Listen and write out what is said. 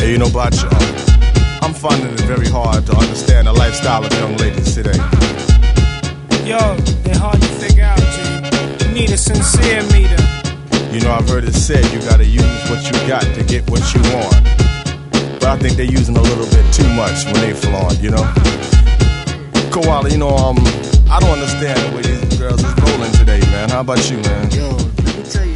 you know, but I'm finding it very hard to understand the lifestyle of young ladies today. Yo, they're hard to figure out, G. You need a sincere meter. You know, I've heard it said you gotta use what you got to get what you want. But I think they're using a little bit too much when they flaunt, you know? Koala, you know, I don't understand the way these girls is rolling today, man. How about you, man? Yo, let me tell you